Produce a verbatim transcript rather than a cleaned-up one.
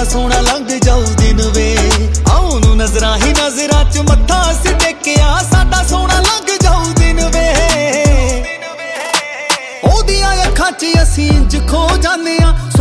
सोहना लंघ जाऊ दिन वे आऊं नू नजरां ही नजरां च मत्था अस टेकिया साडा सोहना लंघ जाऊ दिन वे ओदियां अखां च असीं इंज खो जाने आ